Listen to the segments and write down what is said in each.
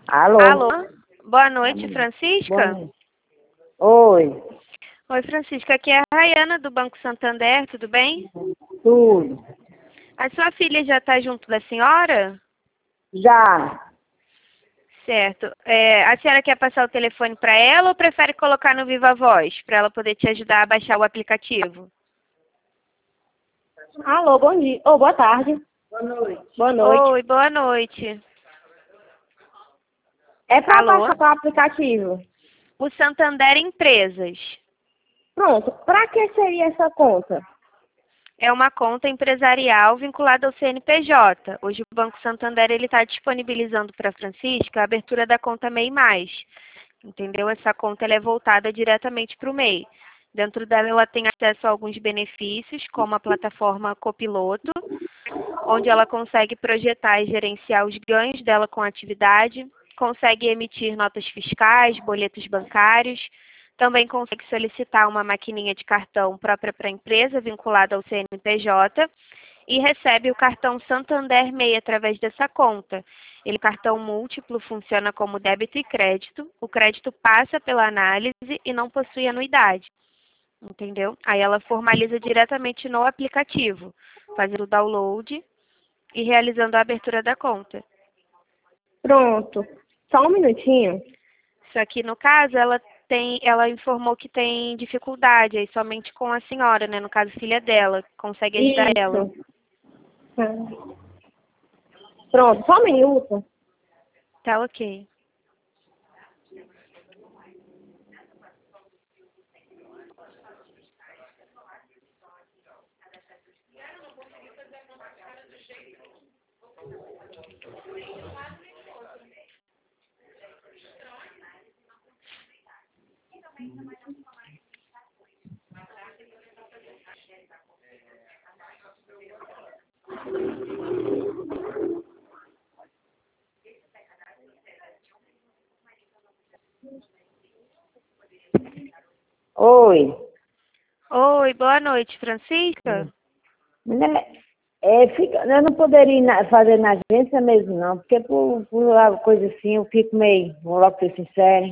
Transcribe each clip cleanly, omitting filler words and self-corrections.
Alô? Alô? Boa noite, Boa Francisca. noite. Oi, Oi, Francisca. Aqui é a Rayana do Banco Santander, tudo bem? tudo. A sua filha já está junto da senhora? Já. Certo. A senhora quer passar o telefone para ela ou prefere colocar no Viva Voz, para ela poder te ajudar a baixar o aplicativo? Alô, bom dia. Boa tarde. Boa noite. Boa noite. Oi, boa noite. É para Alô? baixar o aplicativo. O Santander Empresas. Pronto. Para que seria essa conta? É uma conta empresarial vinculada ao CNPJ. Hoje o Banco Santander está disponibilizando para a Francisca a abertura da conta MEI+. Entendeu? Essa conta ela é voltada diretamente para o MEI. Dentro dela ela tem acesso a alguns benefícios, como a plataforma Copiloto, onde ela consegue projetar e gerenciar os ganhos dela com a atividade, consegue emitir notas fiscais, boletos bancários, também consegue solicitar uma maquininha de cartão própria para a empresa, vinculada ao CNPJ, e recebe o cartão Santander MEI através dessa conta. Ele cartão múltiplo, funciona como débito e crédito. O crédito passa pela análise e não possui anuidade. Entendeu? Aí ela formaliza diretamente no aplicativo, fazendo o download e realizando a abertura da conta. Pronto. Só um minutinho. Só que no caso ela informou que tem dificuldade aí somente com a senhora, né? No caso, filha dela, consegue ajudar ela. Isso. Pronto, só um minuto. Tá ok. Oi. Oi, boa noite, Francisca. Né, eu não poderia fazer na agência mesmo, não, porque por uma coisa assim eu fico meio, vou logo ser sincera.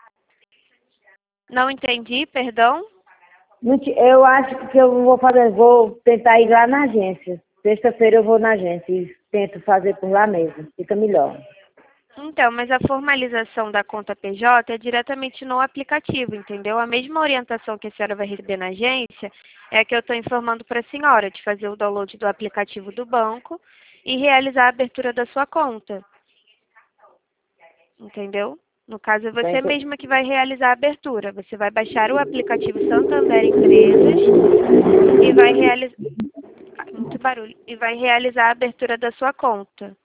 Não entendi, perdão. Eu acho que eu vou tentar ir lá na agência. Sexta-feira eu vou na agência e tento fazer por lá mesmo, fica melhor. Então, mas a formalização da conta PJ é diretamente no aplicativo, entendeu? A mesma orientação que a senhora vai receber na agência é a que eu estou informando para a senhora, de fazer o download do aplicativo do banco e realizar a abertura da sua conta, entendeu? No caso, é você Então, mesma que vai realizar a abertura. Você vai baixar o aplicativo Santander Empresas e vai realizar... Muito barulho. E vai realizar a abertura da sua conta.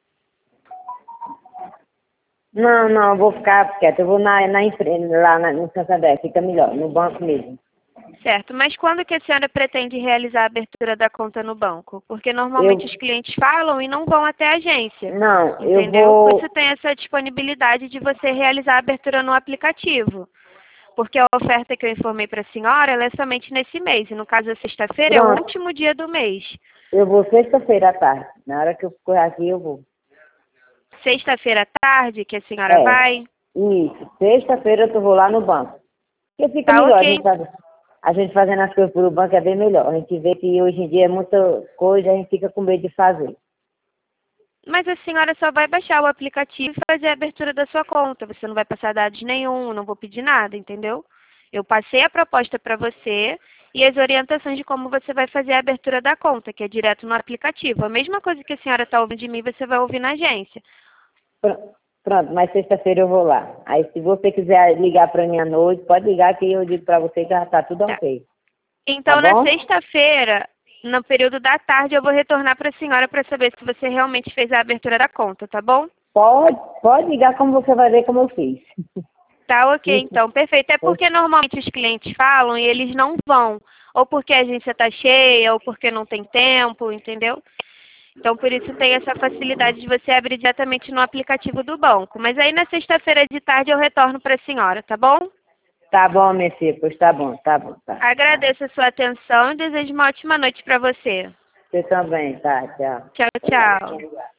não, eu vou ficar quieta, eu vou na empresa, no Santander, fica melhor, no banco mesmo. Certo, mas quando que a senhora pretende realizar a abertura da conta no banco? Porque normalmente Eu, os clientes falam e não vão até a agência, não, eu entendeu? Por isso vou, tem essa disponibilidade de você realizar a abertura no aplicativo. Porque a oferta que eu informei para a senhora, ela é somente nesse mês. E no caso, a sexta-feira é o pronto, último dia do mês. eu vou sexta-feira à tarde, na hora que eu for aqui eu vou. Sexta-feira à tarde, que a senhora É, vai, isso, sexta-feira eu vou lá no banco. Porque fica tá melhor, ok. a gente fazendo as coisas pelo banco é bem melhor. A gente vê que hoje em dia é muita coisa, a gente fica com medo de fazer. Mas a senhora só vai baixar o aplicativo e fazer a abertura da sua conta. Você não vai passar dados nenhum, não vou pedir nada, entendeu? Eu passei a proposta para você e as orientações de como você vai fazer a abertura da conta, que é direto no aplicativo. A mesma coisa que a senhora está ouvindo de mim, você vai ouvir na agência. Pronto, mas sexta-feira eu vou lá. Aí se você quiser ligar para mim à noite, pode ligar que eu digo para você que já tá tudo Tá. ok. Tá Então, na bom? sexta-feira, no período da tarde, eu vou retornar para a senhora para saber se você realmente fez a abertura da conta, tá bom? Pode ligar como você vai ver como eu fiz. Tá ok, Isso. então, perfeito. É porque normalmente os clientes falam e eles não vão. Ou porque a agência está cheia, ou porque não tem tempo, entendeu? Então, por isso tem essa facilidade de você abrir diretamente no aplicativo do banco. Mas aí na sexta-feira de tarde eu retorno para a senhora, tá bom? Tá bom, minha filha, pois tá bom, tá. Agradeço a sua atenção e desejo uma ótima noite para você. Você também, tá, tchau. Tchau, tchau.